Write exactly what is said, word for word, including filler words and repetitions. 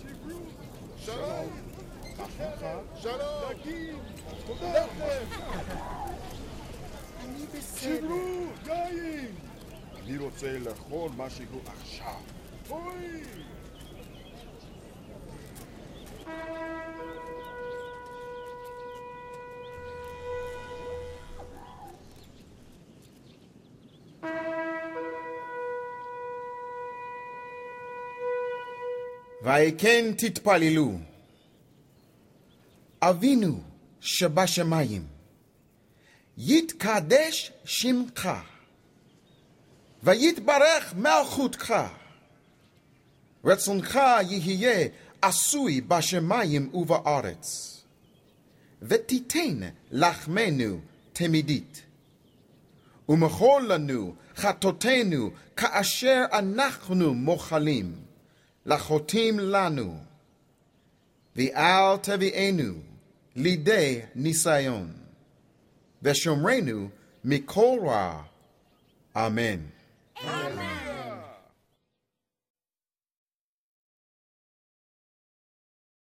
שלום. שלום. דגים. לחם. אני בסדר. שברו, יין. אני רוצה לאכול משהו עכשיו. אוי. וכן תתפללו. אבינו שבשמיים, יתקדש שמך, ויתברך מלכותך, רצונך יהיה עשוי בשמיים ובארץ, ותיתן לחמנו תמידית, ומחול לנו חטאותינו כאשר אנחנו מוחלים לחוטאים לנו, ואל תביאנו לידי ניסיון, ושומרנו מכל רע. אמן. אמן.